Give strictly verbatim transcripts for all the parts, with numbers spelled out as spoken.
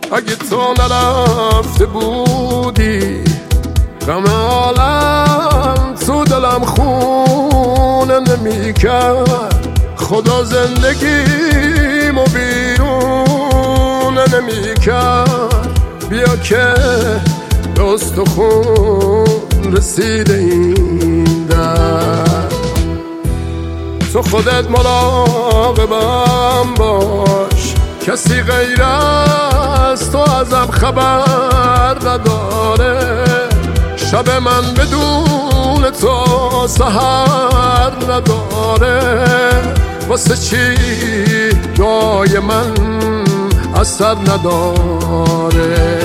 اگه تو نرفته بودی غم عالم تو دلم خونه نمی کرد. خدا زندگیمو بیرونه نمی کرد. بیا که دست و خون رسیده این در. تو خودت مراقبم باش، کسی غیر از تو ازم خبر نداره. شب من بدون تو سحر نداره. واسه چی دعای من اثر نداره؟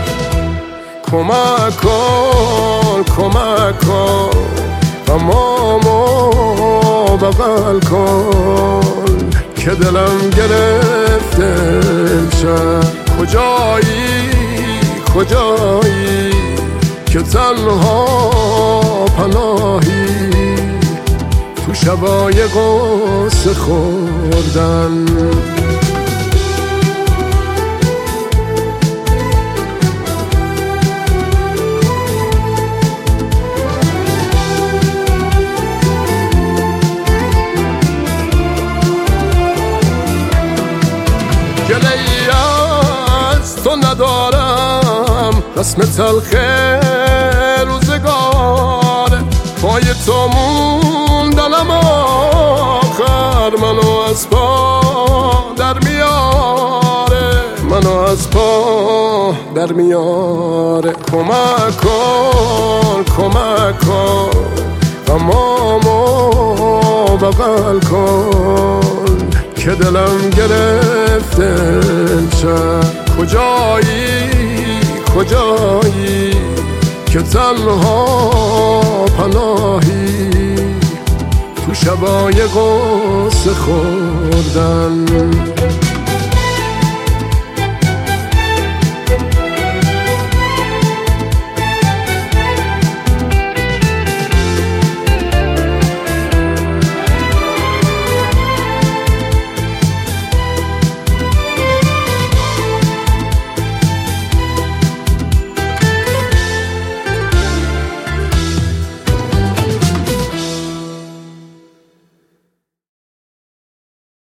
کمک کن کمک کن غمامو بغل کن که دلم گرفته شد. کجایی کجایی که تنها پناهی تو شبای قصه خوردن. گله‌ای از تو ندارم، رسم تلخ روزگاره. پای تو موندنم آخر منو از پا در میاره. منو از پا در میاره. کمک کن کمک کن غمامو بغل کن که دلم گرفته شد. کجایی کجایی که تنها پناهی تو شبای قصه خوردن.